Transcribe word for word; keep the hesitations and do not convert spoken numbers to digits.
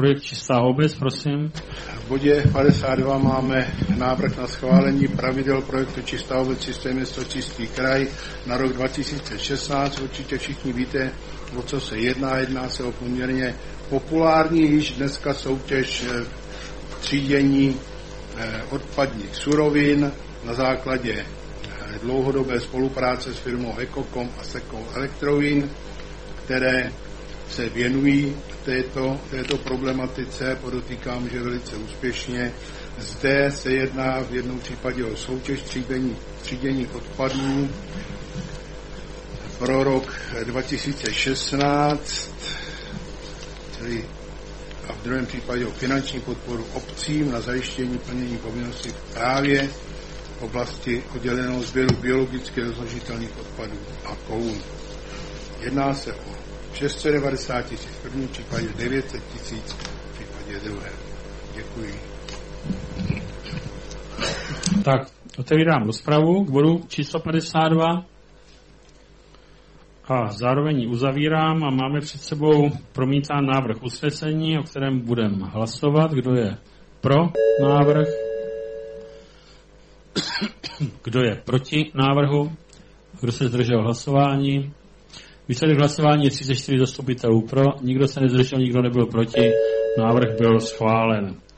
projekt Čistá obec, prosím. V bodě padesát dva máme návrh na schválení pravidel projektu Čistá obec, čisté město, čistý kraj na rok dva tisíce šestnáct. Určitě všichni víte, o co se jedná. Jedná se o poměrně populární již dneska soutěž třídění odpadních surovin na základě dlouhodobé spolupráce s firmou Ekokom a Sekou Elektrovin, které se věnují této, této problematice, podotýkám, že velice úspěšně. Zde se jedná v jednom případě o soutěž třídění, třídění odpadů pro rok dva tisíce šestnáct, tedy a v druhém případě o finanční podporu obcím na zajištění plnění povinností právě v oblasti odděleného sběru biologicky rozložitelných odpadů a koun. Jedná se o šest set devadesát tisíc v prvním případě, devět set tisíc v případě druhém. Děkuji. Tak, otevírám rozpravu k bodu číslo padesát dva a zároveň ji uzavírám a máme před sebou promítán návrh usnesení, o kterém budeme hlasovat. Kdo je pro návrh? Kdo je proti návrhu? Kdo se zdržel hlasování? Výsledek hlasování je třicet čtyři zastupitelů pro, nikdo se nezdržel, nikdo nebyl proti, návrh byl schválen.